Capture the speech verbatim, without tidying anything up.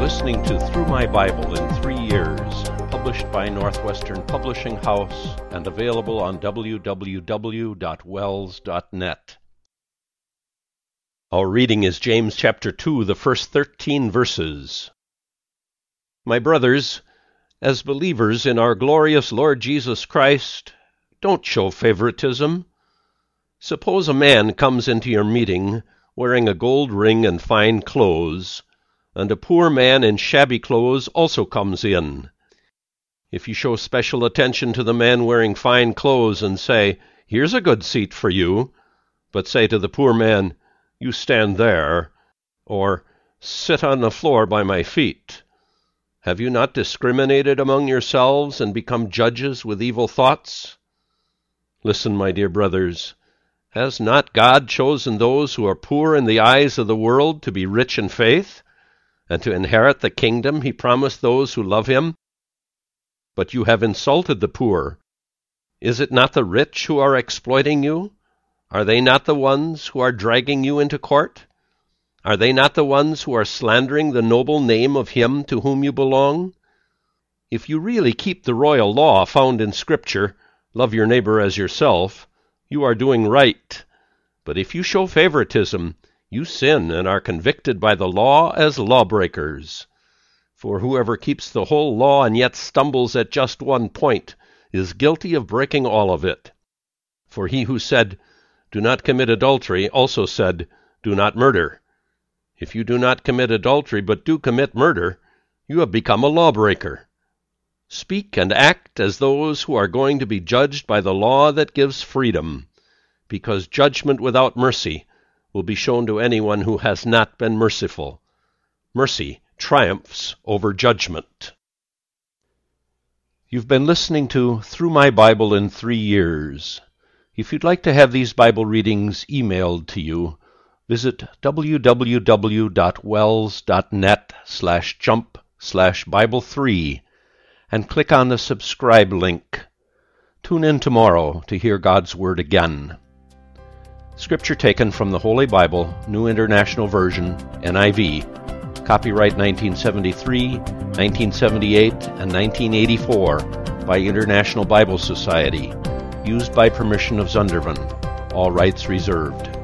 listening to Through My Bible in Three Years, published by Northwestern Publishing House and available on w w w dot wells dot net. Our reading is James chapter two, the first thirteen verses. My brothers, as believers in our glorious Lord Jesus Christ, don't show favoritism. Suppose a man comes into your meeting wearing a gold ring and fine clothes, and a poor man in shabby clothes also comes in. If you show special attention to the man wearing fine clothes and say, "Here's a good seat for you," but say to the poor man, "You stand there," or "Sit on the floor by my feet," have you not discriminated among yourselves and become judges with evil thoughts? Listen, my dear brothers, has not God chosen those who are poor in the eyes of the world to be rich in faith, and to inherit the kingdom he promised those who love him? But you have insulted the poor. Is it not the rich who are exploiting you? Are they not the ones who are dragging you into court? Are they not the ones who are slandering the noble name of him to whom you belong? If you really keep the royal law found in Scripture, love your neighbor as yourself, you are doing right. But if you show favoritism, you sin and are convicted by the law as lawbreakers. For whoever keeps the whole law and yet stumbles at just one point is guilty of breaking all of it. For he who said, "Do not commit adultery," also said, "Do not murder." If you do not commit adultery but do commit murder, you have become a lawbreaker. Speak and act as those who are going to be judged by the law that gives freedom, because judgment without mercy will be shown to anyone who has not been merciful. Mercy triumphs over judgment. You've been listening to Through My Bible in Three Years. If you'd like to have these Bible readings emailed to you, visit w w w dot wells dot net slash jump slash Bible three and click on the subscribe link. Tune in tomorrow to hear God's Word again. Scripture taken from the Holy Bible, New International Version, N I V, copyright nineteen seventy-three, nineteen seventy-eight, and nineteen eighty-four by International Bible Society, used by permission of Zundervan. All rights reserved.